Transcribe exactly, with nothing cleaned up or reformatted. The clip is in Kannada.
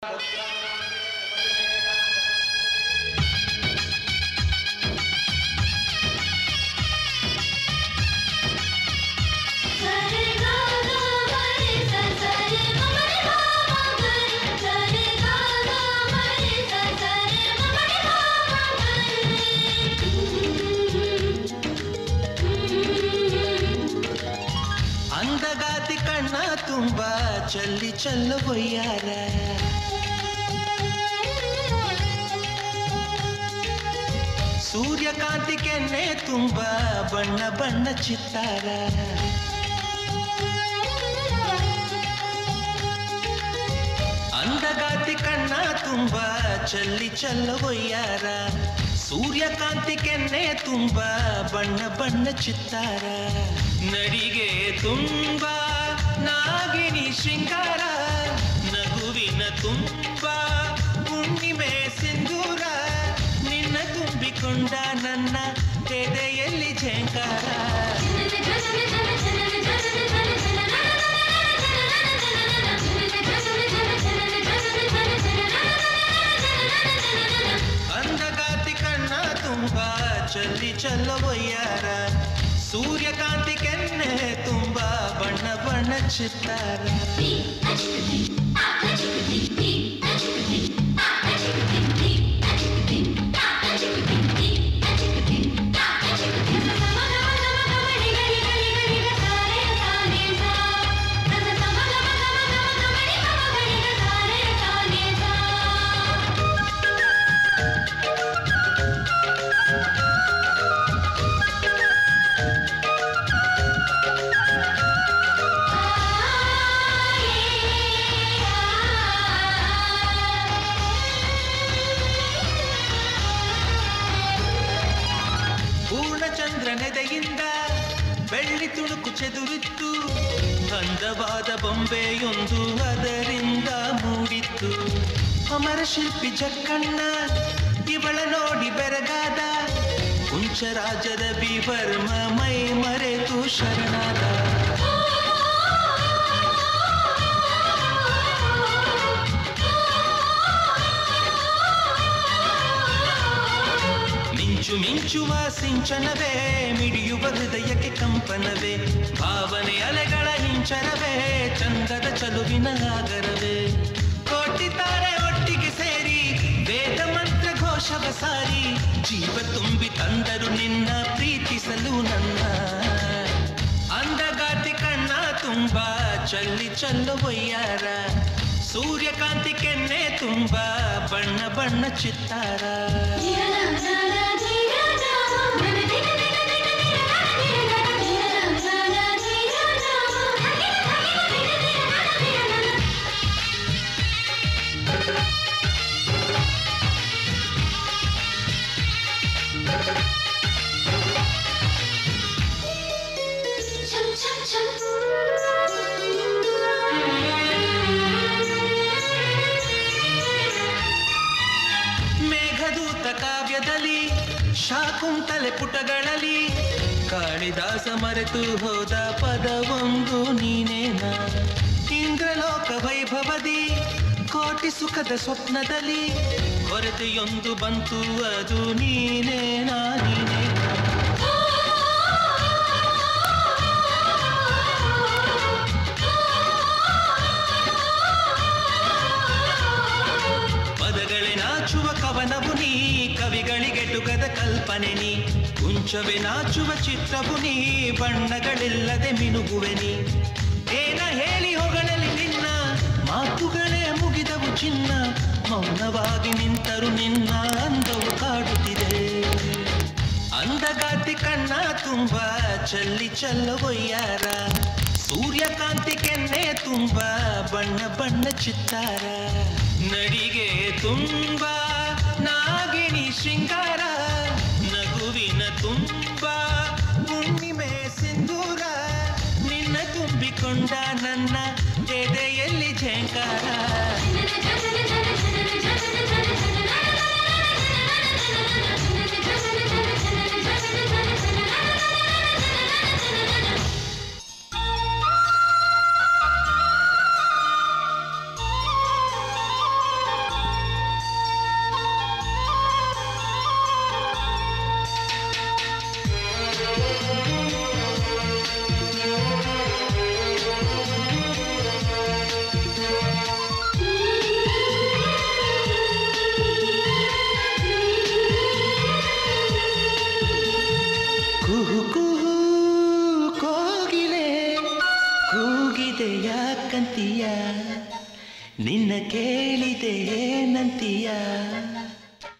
अंधगाति कण्ण तुम्बा चल्ली चल्लो बोयार सूर्यकांति केन्ने तुम्बा बण्ण बण्ण चित्तार अंधगाति कण्ण तुम्बा चल्ली चल्लो बोयार सूर्यकांति केन्ने तुम्बा बण्ण बण्ण चित्तार नडिगे तुम्बा नागिनी श्रृंगार नगुविन तुम्बा पुण्ಣಿಮೆ ಸಿಂಧೂರ ನಿನ್ನ ತುಂಬಿಕೊಂಡ ನನ್ನ ಎದೆಯಲ್ಲಿ ಝೇಂಕಾರ अंधगाति कण्ण ತುಂಬಾ चल्ली चल्लो बोयार सूर्यकांति केन्ने तुम्बा बण्ण बण्ण चित्तार ಚಂದ್ರನೆದೆಯಿಂದ ಬೆಳ್ಳಿ ತುಣುಕು ಚೆದುರಿತ್ತು ಅಂದವಾದ ಬೊಂಬೆಯೊಂದು ಅದರಿಂದ ಮೂಡಿತ್ತು ಅಮರ ಶಿಲ್ಪಿ ಜಕ್ಕಣ್ಣ ಇವಳ ನೋಡಿ ಬೆರಗಾದ ಕುಂಚರಾಜದ ಬಿವರ್ಮ ಮೈ ಮರೆತು ಶರಣಾದ ಮಿಂಚು ಮಿಂಚುವ ಸಿಂಚನವೇ ಮಿಡಿಯುವ ಹೃದಯಕ್ಕೆ ಕಂಪನವೇ ಭಾವನೆ ಅಲೆಗಳ ಹಿಂಚರವೇ ಚಂದದ ಚಲುವಿನ ಆಗರವೇ ಕೋಟಿ ತಾರೆ ಒಟ್ಟಿಗೆ ಸೇರಿ ವೇದ ಮಂತ್ರ ಘೋಷವ ಸಾರಿ ಜೀವ ತುಂಬಿ ತಂದರು ನಿನ್ನ ಪ್ರೀತಿಸಲು ನನ್ನ ಅಂಧಗಾತಿ ಕಣ್ಣ ತುಂಬಾ ಚಲ್ಲಿ ಚಲ್ಲೋ ಬೊಯ್ಯಾರ ಸೂರ್ಯಕಾಂತಿ ಕೆನ್ನೆ ತುಂಬಾ ಬಣ್ಣ ಬಣ್ಣ ಚಿತ್ತಾರ ಮೇಘದೂತ ಕಾವ್ಯದಲ್ಲಿ ಶಾಕುಂತಲೆ ಪುಟಗಳಲ್ಲಿ ಕಾಳಿದಾಸ ಮರೆತು ಹೋದ ಪದವೊಂದು ನೀನೇನಾ ಇಂದ್ರಲೋಕ ವೈಭವದಿ ಕೋಟಿ ಸುಖದ ಸ್ವಪ್ನದಲ್ಲಿ ಕೊರತೆಯೊಂದು ಬಂತು ಅದು ನೀನೇನಾ ನೀನೇನಾ ಪದಗಳೇ ನಾಚುವ ಕವನವು ನೀ ಕವಿಗಳಿಗೆ ಟುಕದ ಕಲ್ಪನೆ ನೀ ಕುಂಚವೇ ನಾಚುವ ಚಿತ್ರವು ನೀ ಬಣ್ಣಗಳಿಲ್ಲದೆ ಮಿನುಗುವೆ ನೀ ಏನ ಹೇಳಿ ಹೊಗಳಲಿ ನಿನ್ನ ಮಾತುಗಳೇ ಮುಗಿದವು ಚಿನ್ನ ಮೌನವಾಗಿ ನಿಂತರು ನಿನ್ನ ಅಂದವು ಕಾಡುತ್ತಿದೆ ಅಂಧಗಾತಿ ಕಣ್ಣ ತುಂಬಾ ಚಲ್ಲಿ ಚಲ್ಲೋ ಬೊಯ್ಯಾರ ಸೂರ್ಯಕಾಂತಿ ಕೆನ್ನೆ ತುಂಬಾ ಬಣ್ಣ ಬಣ್ಣ ಚಿತ್ತಾರ ನಡಿಗೆ ತುಂಬಾ ನಾಗಿಣಿ ಶೃಂಗಾರ ನಗುವಿನ ತುಂಬಾ ಹುಣ್ಣಿಮೆ ಸಿಂಧೂರ ನಿನ್ನ ತುಂಬಿಕೊಂಡ ನನ್ನ ಎದೆಯಲ್ಲಿ ಝೇಂಕಾರ ಯಾಕಂತೀಯ ನಿನ್ನ ಕೇಳಿದೆ ಏನಂತೀಯ